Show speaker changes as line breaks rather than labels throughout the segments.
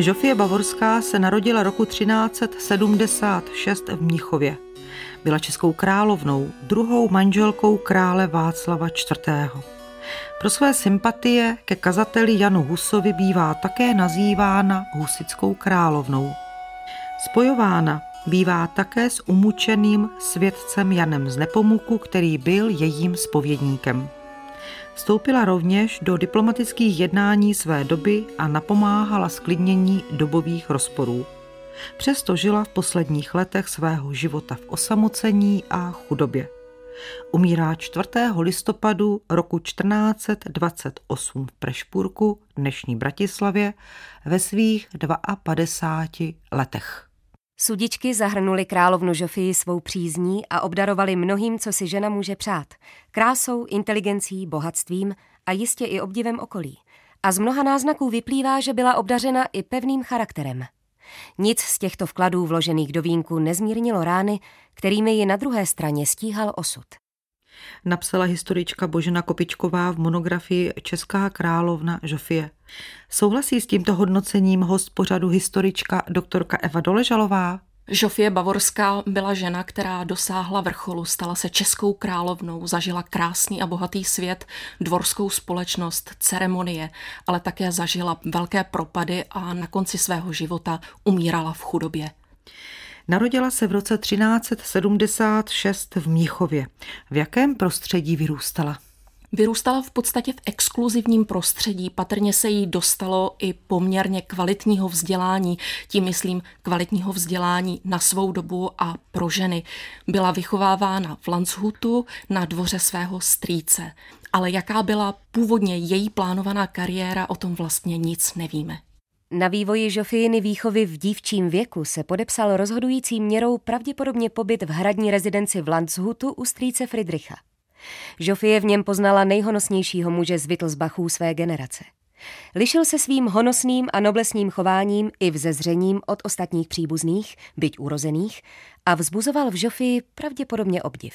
Žofie Bavorská se narodila roku 1376 v Mnichově. Byla českou královnou, druhou manželkou krále Václava IV. Pro své sympatie ke kazateli Janu Husovi bývá také nazývána husitskou královnou. Spojována bývá také s umučeným světcem Janem z Nepomuku, který byl jejím zpovědníkem. Vstoupila rovněž do diplomatických jednání své doby a napomáhala zklidnění dobových rozporů. Přesto žila v posledních letech svého života v osamocení a chudobě. Umírá 4. listopadu roku 1428 v Prešpurku, dnešní Bratislavě, ve svých 52 letech.
Sudičky zahrnuli královnu Žofii svou přízní a obdarovali mnohým, co si žena může přát. Krásou, inteligencí, bohatstvím a jistě i obdivem okolí. A z mnoha náznaků vyplývá, že byla obdařena i pevným charakterem. Nic z těchto vkladů vložených do vínku nezmírnilo rány, kterými ji na druhé straně stíhal osud.
Napsala historička Božena Kopičková v monografii Česká královna Žofie. Souhlasí s tímto hodnocením host pořadu historička doktorka Eva Doležalová?
Žofie Bavorská byla žena, která dosáhla vrcholu, stala se českou královnou, zažila krásný a bohatý svět, dvorskou společnost, ceremonie, ale také zažila velké propady a na konci svého života umírala v chudobě.
Narodila se v roce 1376 v Mnichově. V jakém prostředí vyrůstala?
Vyrůstala v podstatě v exkluzivním prostředí, patrně se jí dostalo i poměrně kvalitního vzdělání, tím myslím kvalitního vzdělání na svou dobu a pro ženy. Byla vychovávána v Landshutu na dvoře svého strýce, ale jaká byla původně její plánovaná kariéra, o tom vlastně nic nevíme.
Na vývoji Žofijiny výchovy v dívčím věku se podepsal rozhodující měrou pravděpodobně pobyt v hradní rezidenci v Landshutu u strýce Fridricha. Žofie v něm poznala nejhonosnějšího muže z Wittelsbachů své generace. Lišil se svým honosným a noblesním chováním i vzezřením od ostatních příbuzných, byť urozených, a vzbuzoval v Žofii pravděpodobně obdiv.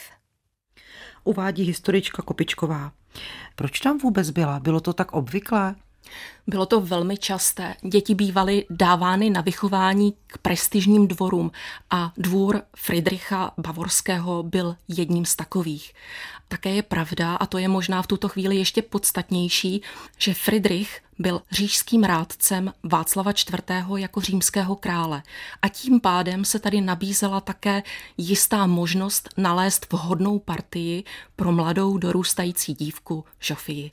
Uvádí historička Kopičková. Proč tam vůbec byla? Bylo to tak obvyklé?
Bylo to velmi časté. Děti bývaly dávány na vychování k prestižním dvorům a dvůr Fridricha Bavorského byl jedním z takových. Také je pravda, a to je možná v tuto chvíli ještě podstatnější, že Fridrich byl říšským rádcem Václava IV. Jako římského krále. A tím pádem se tady nabízela také jistá možnost nalézt vhodnou partii pro mladou dorůstající dívku Žofii.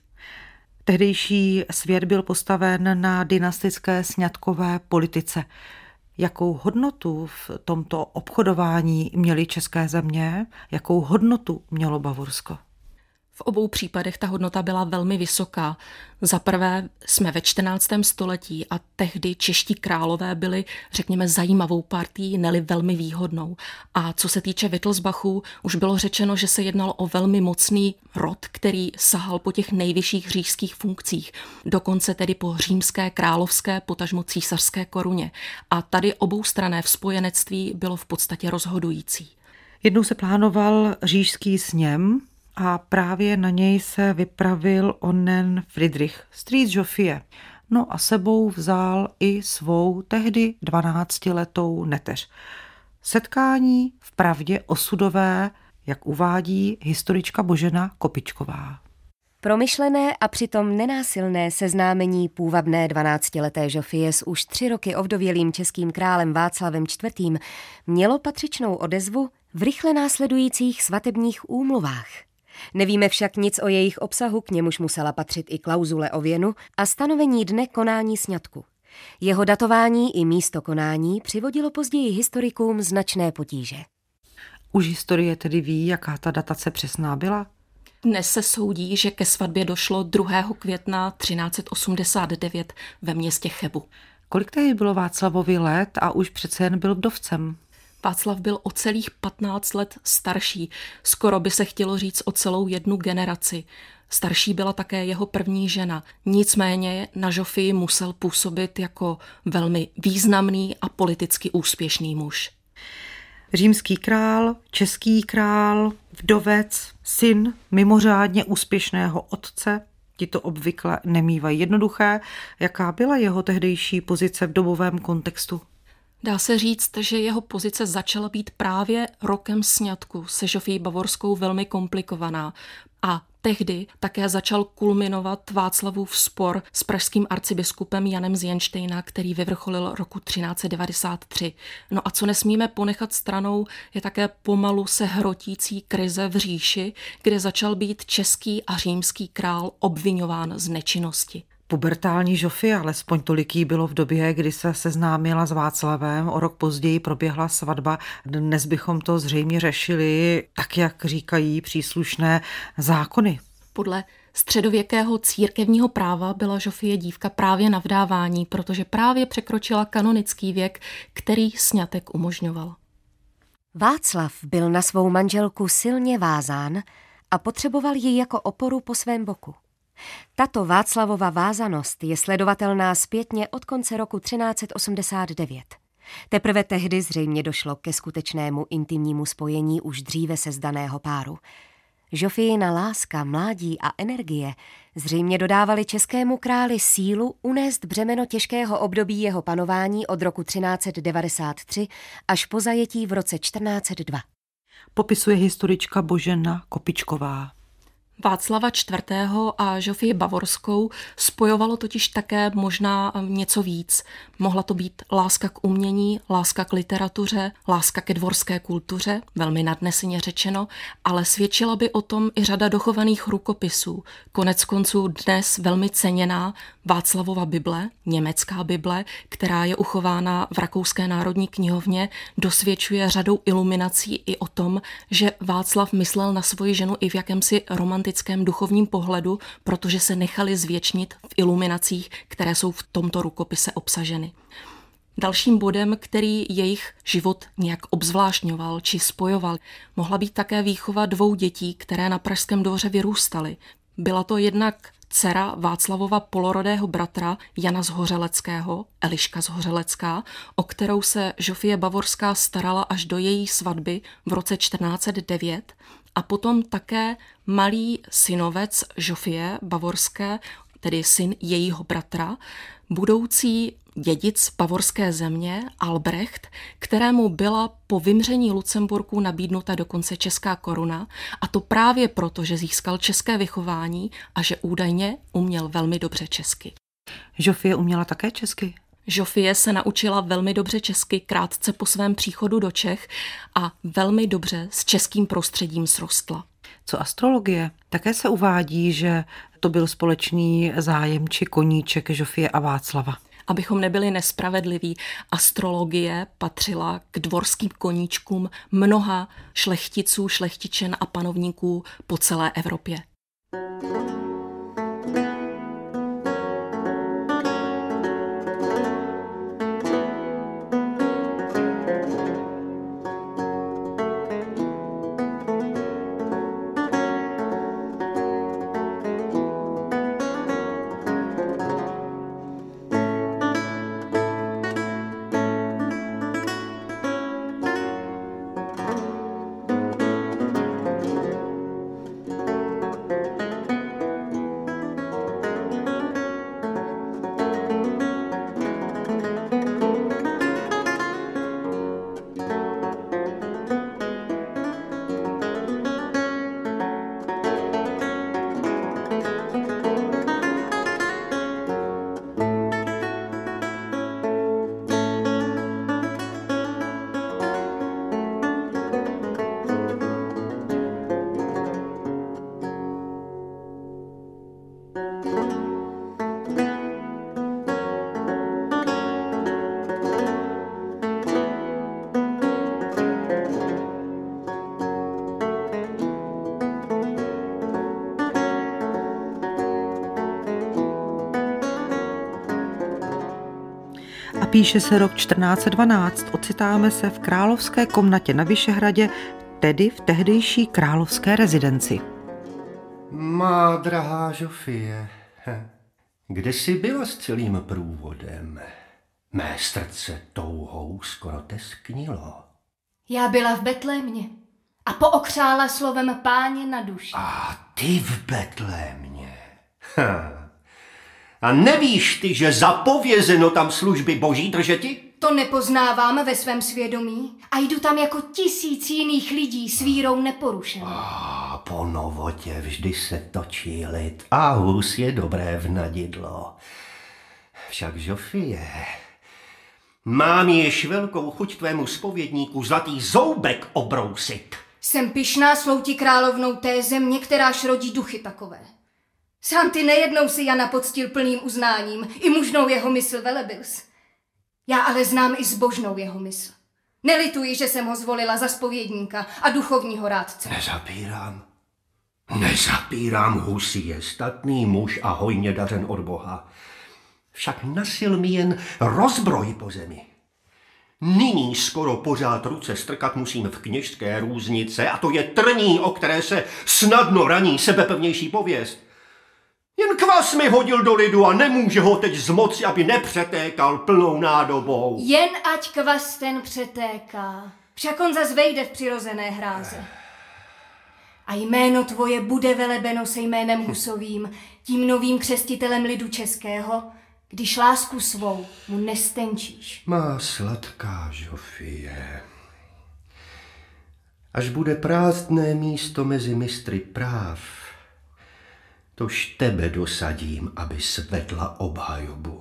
Tehdejší svět byl postaven na dynastické sňatkové politice. Jakou hodnotu v tomto obchodování měly české země? Jakou hodnotu mělo Bavorsko?
V obou případech ta hodnota byla velmi vysoká. Za prvé jsme ve 14. století a tehdy čeští králové byli, řekněme, zajímavou partií, neli velmi výhodnou. A co se týče Wittelsbachů, už bylo řečeno, že se jednalo o velmi mocný rod, který sahal po těch nejvyšších říšských funkcích, dokonce tedy po římské, královské, potažmo císařské koruně. A tady oboustranné spojenectví bylo v podstatě rozhodující.
Jednou se plánoval říšský sněm, a právě na něj se vypravil onen Fridrich, strýc Žofie. No a sebou vzal i svou tehdy 12letou neteř. Setkání vpravdě osudové, jak uvádí historička Božena Kopičková.
Promyšlené a přitom nenásilné seznámení půvabné 12leté Žofie s už 3 roky ovdovělým českým králem Václavem IV. Mělo patřičnou odezvu v rychle následujících svatebních úmluvách. Nevíme však nic o jejich obsahu, k němuž musela patřit i klauzule o věnu a stanovení dne konání sňatku. Jeho datování i místo konání přivodilo později historikům značné potíže.
Už historie tedy ví, jaká ta datace přesná byla?
Dnes se soudí, že ke svatbě došlo 2. května 1389 ve městě Chebu.
Kolik tehdy bylo Václavovi let a už přece jen byl vdovcem?
Václav byl o celých 15 let starší, skoro by se chtělo říct o celou jednu generaci. Starší byla také jeho první žena, nicméně na Žofii musel působit jako velmi významný a politicky úspěšný muž.
Římský král, český král, vdovec, syn mimořádně úspěšného otce, Ti to obvykle nemívají jednoduché. Jaká byla jeho tehdejší pozice v dobovém kontextu?
Dá se říct, že jeho pozice začala být právě rokem sňatku se Žofii Bavorskou velmi komplikovaná a tehdy také začal kulminovat Václavův spor s pražským arcibiskupem Janem z Jenštejna, který vyvrcholil roku 1393. No a co nesmíme ponechat stranou, je také pomalu se hrotící krize v říši, kde začal být český a římský král obviňován z nečinnosti.
Pubertální Žofie, alespoň tolik jí bylo v době, kdy se seznámila s Václavem, o rok později proběhla svatba. Dnes bychom to zřejmě řešili tak, jak říkají příslušné zákony.
Podle středověkého církevního práva byla Žofie dívka právě na vdávání, protože právě překročila kanonický věk, který sňatek umožňoval.
Václav byl na svou manželku silně vázán a potřeboval ji jako oporu po svém boku. Tato Václavova vázanost je sledovatelná zpětně od konce roku 1389. Teprve tehdy zřejmě došlo ke skutečnému intimnímu spojení už dříve sezdaného páru. Žofijina láska, mládí a energie zřejmě dodávaly českému králi sílu unést břemeno těžkého období jeho panování od roku 1393 až po zajetí v roce 1402.
Popisuje historička Božena Kopičková.
Václava IV. A Žofii Bavorskou spojovalo totiž také možná něco víc. Mohla to být láska k umění, láska k literatuře, láska ke dvorské kultuře, velmi nadneseně řečeno, ale svědčila by o tom i řada dochovaných rukopisů. Koneckonců dnes velmi ceněná Václavova Bible, německá Bible, která je uchována v Rakouské národní knihovně, dosvědčuje řadou iluminací i o tom, že Václav myslel na svoji ženu i v jakémsi romantickém duchovním pohledu, protože se nechali zvěčnit v iluminacích, které jsou v tomto rukopise obsaženy. Dalším bodem, který jejich život nějak obzvláštňoval či spojoval, mohla být také výchova 2 dětí, které na pražském dvoře vyrůstaly. Byla to jednak dcera Václavova polorodého bratra Jana z Hořeleckého, Eliška z Hořelecká, o kterou se Žofie Bavorská starala až do její svatby v roce 1409, a potom také malý synovec Žofie Bavorské, tedy syn jejího bratra, budoucí dědic bavorské země Albrecht, kterému byla po vymření Lucemburku nabídnuta dokonce česká koruna, a to právě proto, že získal české vychování a že údajně uměl velmi dobře česky.
Žofie uměla také česky?
Žofie se naučila velmi dobře česky krátce po svém příchodu do Čech a velmi dobře s českým prostředím srostla.
Co astrologie? Také se uvádí, že to byl společný zájem či koníček Žofie a Václava.
Abychom nebyli nespravedliví, astrologie patřila k dvorským koníčkům mnoha šlechticů, šlechtičen a panovníků po celé Evropě.
Píše se rok 1412, ocitáme se v královské komnatě na Vyšehradě, tedy v tehdejší královské rezidenci.
Má drahá Žofie, kde jsi byla s celým průvodem? Mé srdce touhou skoro tesknilo.
Já byla v Betlémě a pookřála slovem Páně na duši.
A ty v Betlémě. A nevíš ty, že zapovězeno tam služby boží držeti?
To nepoznávám ve svém svědomí a jdu tam jako 1000 jiných lidí s vírou neporušenou.
A po novotě vždy se točí lid a hus je dobré vnadidlo. Však Žofie, mám již velkou chuť tvému zpovědníku zlatý zoubek obrousit.
Jsem pyšná slouti královnou té země, kteráž rodí duchy takové. Sám ty nejednou si Jana poctil plným uznáním, i mužnou jeho mysl velebils. Já ale znám i zbožnou jeho mysl. Nelituji, že jsem ho zvolila za zpovědníka a duchovního rádce.
Nezapírám, husy je statný muž a hojně dařen od Boha. Však nasil mi jen rozbroj po zemi. Nyní skoro pořád ruce strkat musím v kněžské různice a to je trní, o které se snadno raní sebepevnější pověst. Jen kvas mi hodil do lidu a nemůže ho teď zmoci, aby nepřetékal plnou nádobou.
Jen ať kvas ten přetéká, však on zas vejde v přirozené hráze. A jméno tvoje bude velebeno se jménem Husovým, tím novým křestitelem lidu českého, když lásku svou mu nestenčíš.
Má sladká Žofie, až bude prázdné místo mezi mistry práv, tož tebe dosadím, aby svedla obhajobu.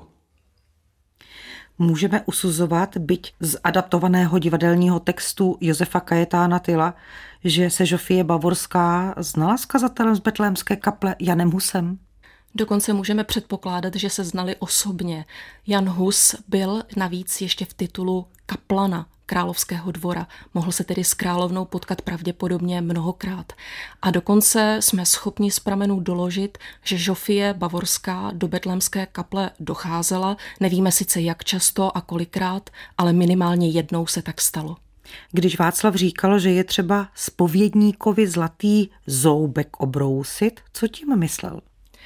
Můžeme usuzovat, byť z adaptovaného divadelního textu Josefa Kajetána Tylla, že se Žofie Bavorská znala s kazatelem z betlémské kaple Janem Husem?
Dokonce můžeme předpokládat, že se znali osobně. Jan Hus byl navíc ještě v titulu kaplana královského dvora. Mohl se tedy s královnou potkat pravděpodobně mnohokrát. A dokonce jsme schopni z pramenů doložit, že Žofie Bavorská do betlémské kaple docházela. Nevíme sice jak často a kolikrát, ale minimálně jednou se tak stalo.
Když Václav říkal, že je třeba zpovědníkovi zlatý zoubek obrousit, co tím myslel?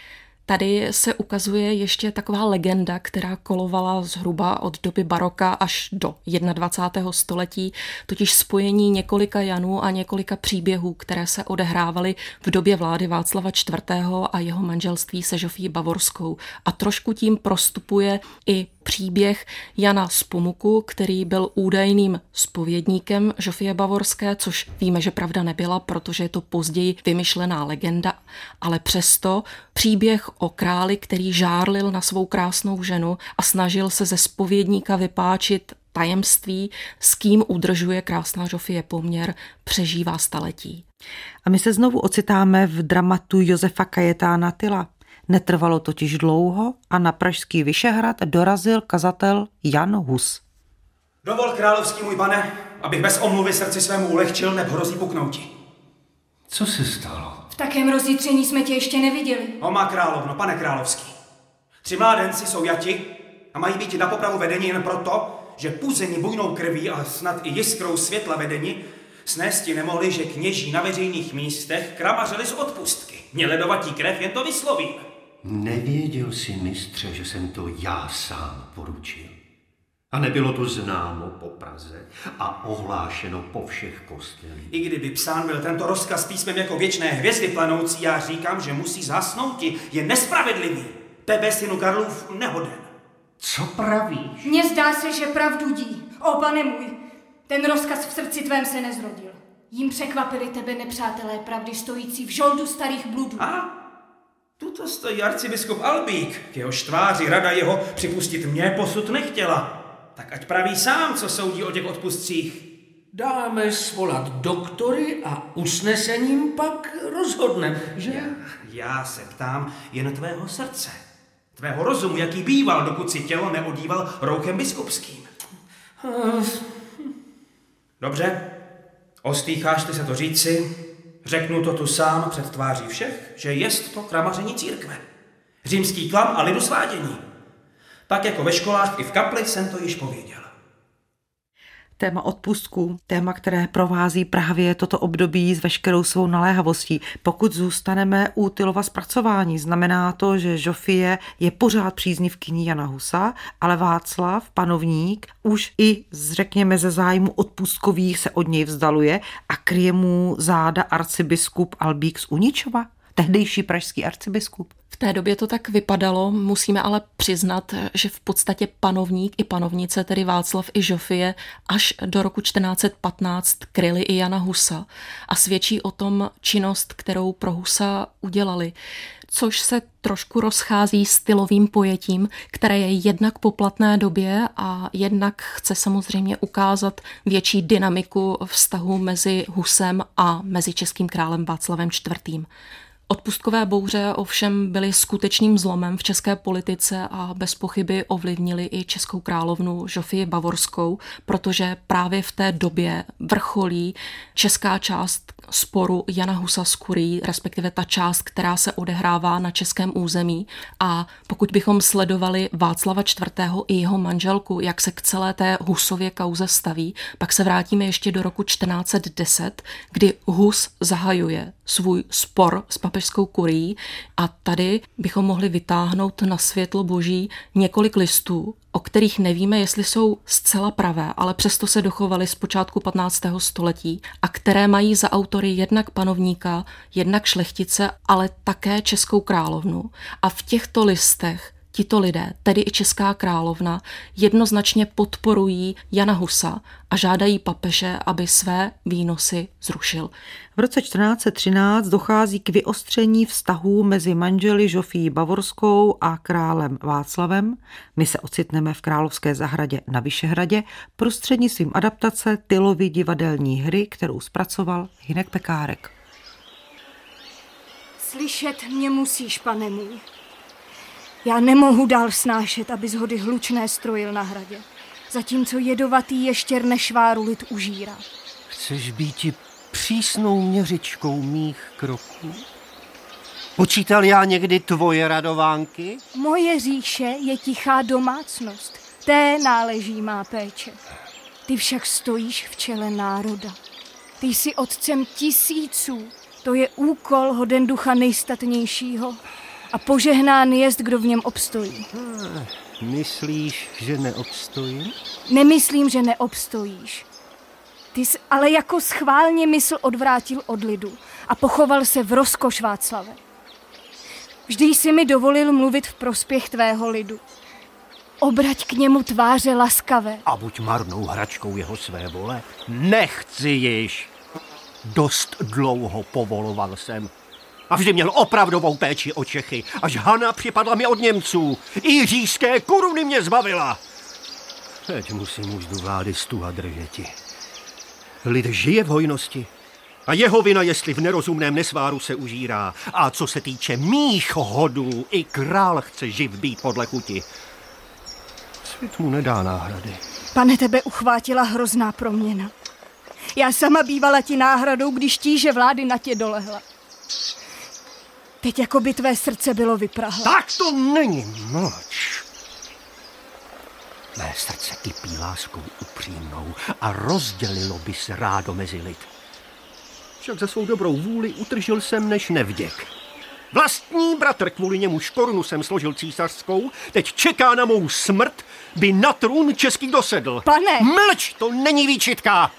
Tady se ukazuje ještě taková legenda, která kolovala zhruba od doby baroka až do 21. století, totiž spojení několika Janů a několika příběhů, které se odehrávaly v době vlády Václava IV. A jeho manželství se Žofií Bavorskou. A trošku tím prostupuje i příběh Jana z Pomuku, který byl údajným zpovědníkem Žofie Bavorské, což víme, že pravda nebyla, protože je to později vymyšlená legenda, ale přesto příběh o králi, který žárlil na svou krásnou ženu a snažil se ze zpovědníka vypáčit tajemství, s kým udržuje krásná Žofie poměr, přežívá staletí.
A my se znovu ocitáme v dramatu Josefa Kajetána Tylla. Netrvalo totiž dlouho a na pražský Vyšehrad dorazil kazatel Jan Hus.
Dovol, královský můj pane, abych bez omluvy srdci svému ulehčil, neb hrozí puknouti.
Co se stalo?
V takém rozjitření jsme tě ještě neviděli.
O má královno, pane královský. 3 mládenci jsou jati a mají být na popravu vedení jen proto, že puzeni bujnou krví a snad i jiskrou světla vedení snésti nemohli, že kněží na veřejných místech kramařili z odpustky. Mě ledovatí krev, jen to vyslovím.
Nevěděl si, mistře, že jsem to já sám poručil. A nebylo to známo po Praze a ohlášeno po všech kostelích.
I kdyby psán byl tento rozkaz písmem jako věčné hvězdy planoucí, já říkám, že musí zhasnouti. Je nespravedlivý. Tebe, synu Karlův, nehoden.
Co pravíš?
Mně zdá se, že pravdu dí. O, pane můj, ten rozkaz v srdci tvém se nezrodil. Jím překvapili tebe nepřátelé pravdy stojící v žoldu starých bludů.
A tuto stojí arcibiskup Albík, k jehož tváři rada jeho připustit mě posud nechtěla. Tak ať praví sám, co soudí o těch odpustcích.
Dáme svolat doktory a usnesením pak rozhodneme, že?
Já se ptám jen tvého srdce. Tvého rozumu, jaký býval, dokud si tělo neodíval rouchem biskupským. Dobře, ostýcháš ty se to říci, řeknu to tu sám před tváří všech, že jest to kramaření církve. Římský klam a lidu svádění. Tak jako ve školách i v kapli jsem to již pověděl.
Téma odpustků, téma, které provází právě toto období s veškerou svou naléhavostí. Pokud zůstaneme u Tyllova zpracování, znamená to, že Žofie je pořád příznivkyní Jana Husa, ale Václav, panovník, už i řekněme ze zájmu odpustkových se od něj vzdaluje a kryje mu záda arcibiskup Albík z Uničova. tehdejší pražský arcibiskup?
V té době to tak vypadalo, musíme ale přiznat, že v podstatě panovník i panovnice, tedy Václav i Žofie, až do roku 1415 kryli i Jana Husa a svědčí o tom činnost, kterou pro Husa udělali, což se trošku rozchází stylovým pojetím, které je jednak poplatné době a jednak chce samozřejmě ukázat větší dynamiku vztahu mezi Husem a mezi českým králem Václavem IV. Odpustkové bouře ovšem byly skutečným zlomem v české politice a bez pochyby ovlivnili i českou královnu Žofii Bavorskou, protože právě v té době vrcholí česká část sporu Jana Husa s kurií, respektive ta část, která se odehrává na českém území. A pokud bychom sledovali Václava IV. I jeho manželku, jak se k celé té Husově kauze staví, pak se vrátíme ještě do roku 1410, kdy Hus zahajuje svůj spor s papežskou kurií a tady bychom mohli vytáhnout na světlo boží několik listů, o kterých nevíme, jestli jsou zcela pravé, ale přesto se dochovaly z počátku 15. století a které mají za autory jednak panovníka, jednak šlechtice, ale také českou královnu. A v těchto listech tito lidé, tedy i česká královna, jednoznačně podporují Jana Husa a žádají papeže, aby své výnosy zrušil.
V roce 1413 dochází k vyostření vztahů mezi manželi Žofií Bavorskou a králem Václavem. My se ocitneme v Královské zahradě na Vyšehradě prostřednictvím adaptace Tylovy divadelní hry, kterou zpracoval Hynek Pekárek.
Slyšet mě musíš, pane můj. Já nemohu dál snášet, aby zhody hlučné strojil na hradě, zatímco jedovatý ještěr nešváru lid užírá.
Chceš býti přísnou měřičkou mých kroků? Počítal já někdy tvoje radovánky?
Moje říše je tichá domácnost, té náleží má péče. Ty však stojíš v čele národa. Ty jsi otcem tisíců, to je úkol hoden ducha nejstatnějšího. A požehnán jest, kdo v něm obstojí.
Myslíš, že neobstojím?
Nemyslím, že neobstojíš. Ty jsi ale jako schválně mysl odvrátil od lidu a pochoval se v rozkoš, Václave. Vždy jsi mi dovolil mluvit v prospěch tvého lidu. Obrať k němu tváře laskavé.
A buď marnou hračkou jeho své vole. Nechci již. Dost dlouho povoloval jsem. A vždy měl opravdovou péči o Čechy, až Hana připadla mi od Němců. I říšské koruny mě zbavila. Teď musím úzdu vlády stuha držeti. Lid žije v hojnosti a jeho vina, jestli v nerozumném nesváru se užírá. A co se týče mých hodů, i král chce živ být podle chuti. Svět mu nedá náhrady.
Pane, tebe uchvátila hrozná proměna. Já sama bývala ti náhradou, když tíže vlády na tě dolehla. Teď jako by tvé srdce bylo vyprahlé.
Tak to není, mlč. Mé srdce kypí láskou upřímnou a rozdělilo by se rádo mezi lid. Však za svou dobrou vůli utržil jsem než nevděk. Vlastní bratr, kvůli němuž korunu jsem složil císařskou, teď čeká na mou smrt, by na trůn český dosedl.
Pane!
Mlč, to není výčitka!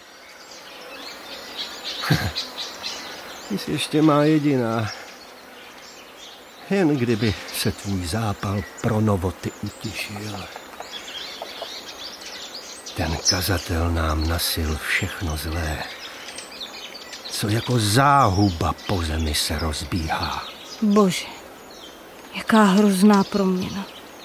Ty jsi ještě má jediná. Jen kdyby se tvůj zápal pro novoty utišil. Ten kazatel nám nasil všechno zlé, co jako záhuba po zemi se rozbíhá.
Bože, jaká hrozná proměna.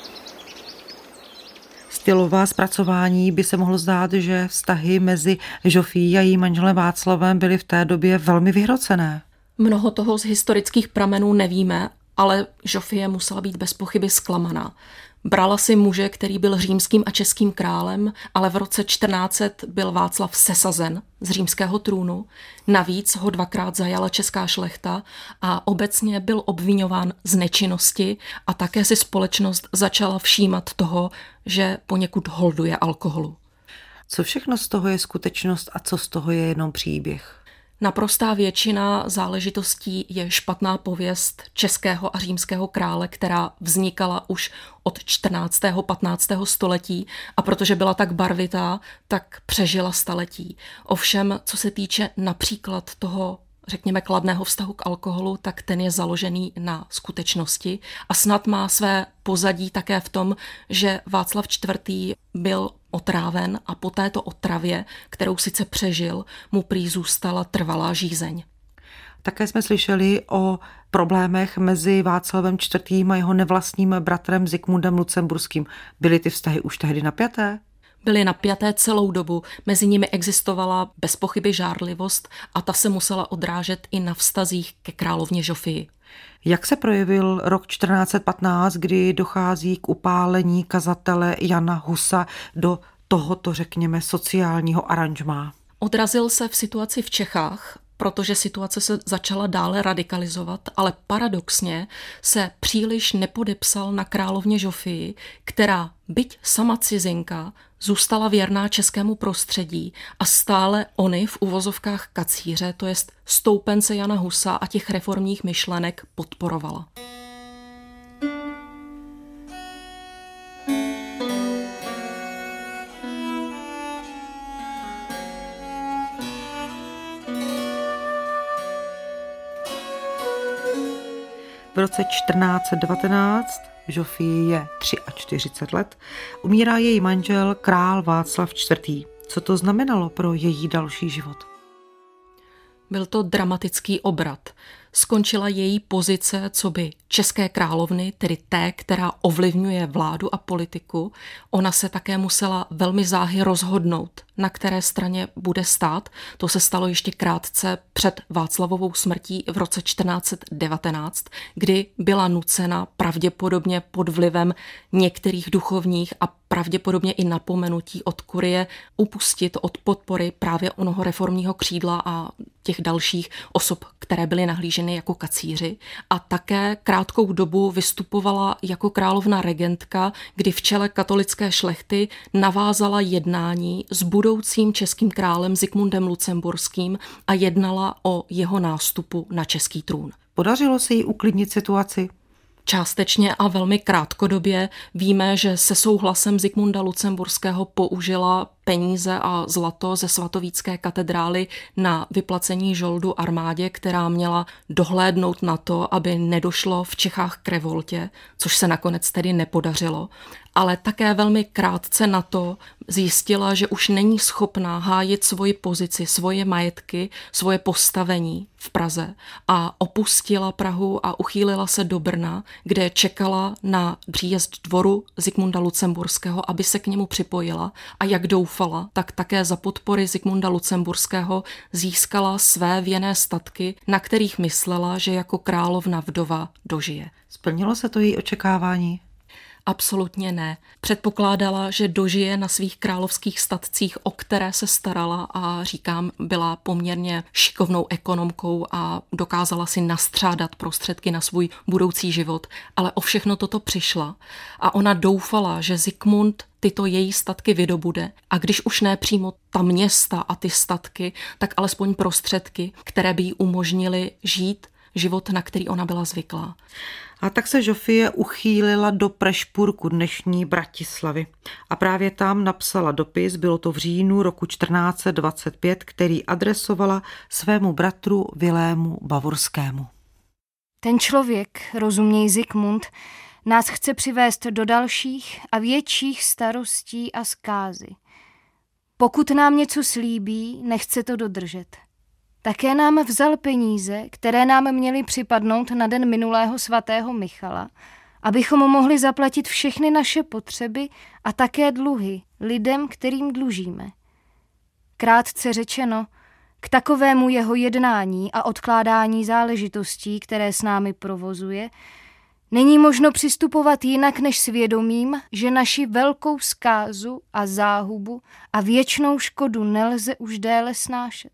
Stylová zpracování by se mohlo zdát, že vztahy mezi Žofií a jejím manželem Václavem byly v té době velmi vyhrocené.
Mnoho toho z historických pramenů nevíme, ale Žofie musela být bez pochyby zklamaná. Brala si muže, který byl římským a českým králem, ale v roce 1400 byl Václav sesazen z římského trůnu. Navíc ho dvakrát zajala česká šlechta a obecně byl obviňován z nečinnosti a také si společnost začala všímat toho, že poněkud holduje alkoholu.
Co všechno z toho je skutečnost a co z toho je jenom příběh?
Naprostá většina záležitostí je špatná pověst českého a římského krále, která vznikala už od 14. 15. století a protože byla tak barvitá, tak přežila staletí. Ovšem, co se týče například toho řekněme, kladného vztahu k alkoholu, tak ten je založený na skutečnosti a snad má své pozadí také v tom, že Václav IV. Byl otráven a po této otravě, kterou sice přežil, mu prý zůstala trvalá žízeň.
Také jsme slyšeli o problémech mezi Václavem IV. A jeho nevlastním bratrem Zikmundem Lucemburským. Byly ty vztahy už tehdy napjaté?
Byly napjaté celou dobu, mezi nimi existovala bez pochyby žárlivost a ta se musela odrážet i na vztazích ke královně Žofii.
Jak se projevil rok 1415, kdy dochází k upálení kazatele Jana Husa do tohoto, řekněme, sociálního aranžmá?
Odrazil se v situaci v Čechách, protože situace se začala dále radikalizovat, ale paradoxně se příliš nepodepsal na královně Žofii, která, byť sama cizinka, zůstala věrná českému prostředí a stále ony v uvozovkách kacíře, to jest stoupence Jana Husa a těch reformních myšlenek, podporovala.
V roce 1419, Žofii je 43 let, umírá její manžel král Václav IV. Co to znamenalo pro její další život?
Byl to dramatický obrat. Skončila její pozice coby české královny, tedy té, která ovlivňuje vládu a politiku. Ona se také musela velmi záhy rozhodnout, na které straně bude stát. To se stalo ještě krátce před Václavovou smrtí v roce 1419, kdy byla nucena pravděpodobně pod vlivem některých duchovních a pravděpodobně i napomenutí od kurie upustit od podpory právě onoho reformního křídla a těch dalších osob, které byly nahlíženy jako kacíři. A také krátkou dobu vystupovala jako královna regentka, kdy v čele katolické šlechty navázala jednání s budoucím českým králem Zikmundem Lucemburským a jednala o jeho nástupu na český trůn.
Podařilo se jí uklidnit situaci?
Částečně a velmi krátkodobě. Víme, že se souhlasem Zikmunda Lucemburského použila peníze a zlato ze svatovícké katedrály na vyplacení žoldu armádě, která měla dohlédnout na to, aby nedošlo v Čechách k revoltě, což se nakonec tedy nepodařilo. Ale také velmi krátce na to zjistila, že už není schopná hájit svoji pozici, svoje majetky, svoje postavení v Praze a opustila Prahu a uchýlila se do Brna, kde čekala na příjezd dvoru Zikmunda Lucemburského, aby se k němu připojila a jak doufala, tak také za podpory Zikmunda Lucemburského získala své věnné statky, na kterých myslela, že jako královna vdova dožije.
Splnilo se to její očekávání?
Absolutně ne. Předpokládala, že dožije na svých královských statcích, o které se starala a říkám, byla poměrně šikovnou ekonomkou a dokázala si nastřádat prostředky na svůj budoucí život, ale o všechno toto přišla a ona doufala, že Zikmund tyto její statky vydobude a když už ne přímo ta města a ty statky, tak alespoň prostředky, které by jí umožnily žít život, na který ona byla zvyklá.
A tak se Žofie uchýlila do Prešpurku, dnešní Bratislavy. A právě tam napsala dopis, bylo to v říjnu roku 1425, který adresovala svému bratru Vilému Bavorskému.
Ten člověk, rozuměj Zikmund, nás chce přivést do dalších a větších starostí a zkázy. Pokud nám něco slíbí, nechce to dodržet. Také nám vzal peníze, které nám měly připadnout na den minulého svatého Michala, abychom mohli zaplatit všechny naše potřeby a také dluhy lidem, kterým dlužíme. Krátce řečeno, k takovému jeho jednání a odkládání záležitostí, které s námi provozuje, není možno přistupovat jinak než svědomím, že naši velkou zkázu a záhubu a věčnou škodu nelze už déle snášet.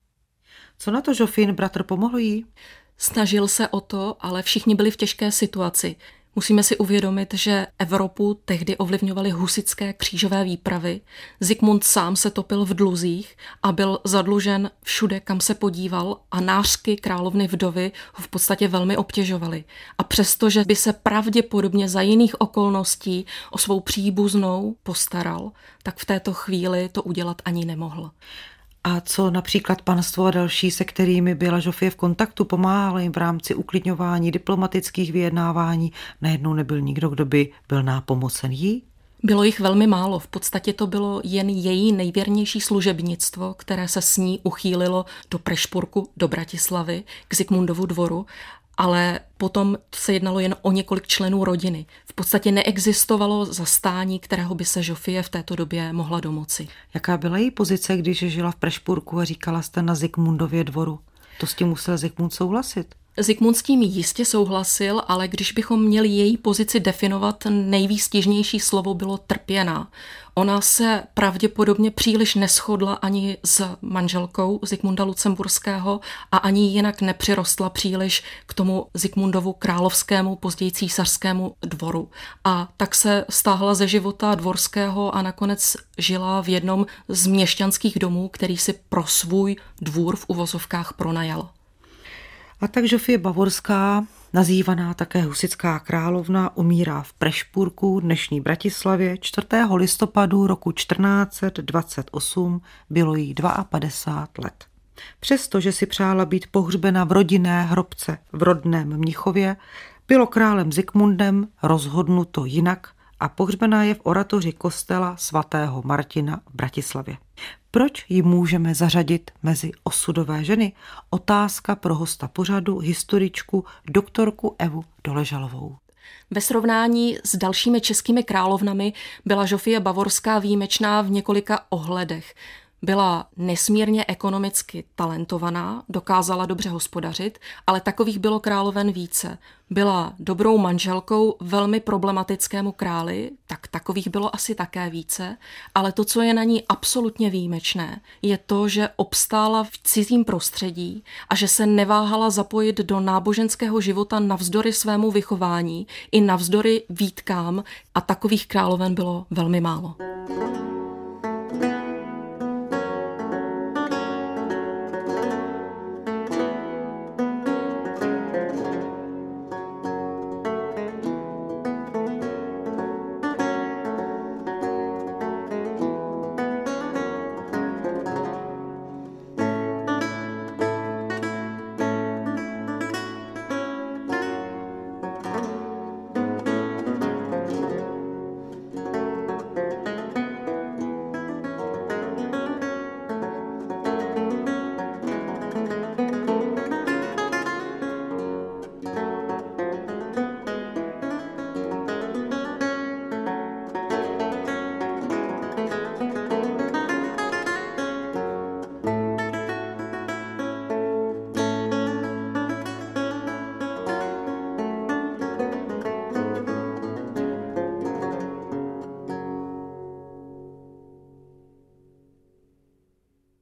Co na to Žofin bratr pomohl jí?
Snažil se o to, ale všichni byli v těžké situaci. Musíme si uvědomit, že Evropu tehdy ovlivňovaly husitské křížové výpravy. Zikmund sám se topil v dluzích a byl zadlužen všude, kam se podíval a nářky královny vdovy ho v podstatě velmi obtěžovaly. A přestože by se pravděpodobně za jiných okolností o svou příbuznou postaral, tak v této chvíli to udělat ani nemohl.
A co například panstvo a další, se kterými byla Žofie v kontaktu, pomáhala jim v rámci uklidňování, diplomatických vyjednávání? Najednou nebyl nikdo, kdo by byl nápomocen jí?
Bylo jich velmi málo, v podstatě to bylo jen její nejvěrnější služebnictvo, které se s ní uchýlilo do Prešpurku, do Bratislavy, k Zikmundovu dvoru, ale potom se jednalo jen o několik členů rodiny. V podstatě neexistovalo zastání, kterého by se Žofie v této době mohla domoci.
Jaká byla její pozice, když žila v Prešpurku a říkala jste na Zikmundově dvoru? To s tím musel Zikmund souhlasit?
Zikmund s tím jistě souhlasil, ale když bychom měli její pozici definovat, nejvýstižnější slovo bylo trpěná. Ona se pravděpodobně příliš neshodla ani s manželkou Zikmunda Lucemburského a ani jinak nepřirostla příliš k tomu Zikmundovu královskému, později císařskému dvoru. A tak se stáhla ze života dvorského a nakonec žila v jednom z měšťanských domů, který si pro svůj dvůr v uvozovkách pronajala.
A tak Žofie Bavorská, nazývaná také husitská královna, umírá v Prešpurku, dnešní Bratislavě, 4. listopadu roku 1428, bylo jí 52 let. Přestože si přála být pohřbena v rodinné hrobce v rodném Mnichově, bylo králem Zikmundem rozhodnuto jinak a pohřbená je v oratoři kostela svatého Martina v Bratislavě. Proč ji můžeme zařadit mezi osudové ženy? Otázka pro hosta pořadu, historičku, doktorku Evu Doležalovou.
Ve srovnání s dalšími českými královnami byla Žofie Bavorská výjimečná v několika ohledech. Byla nesmírně ekonomicky talentovaná, dokázala dobře hospodařit, ale takových bylo královen více. Byla dobrou manželkou velmi problematickému králi, tak takových bylo asi také více, ale to, co je na ní absolutně výjimečné, je to, že obstála v cizím prostředí a že se neváhala zapojit do náboženského života navzdory svému vychování i navzdory výtkám a takových královen bylo velmi málo.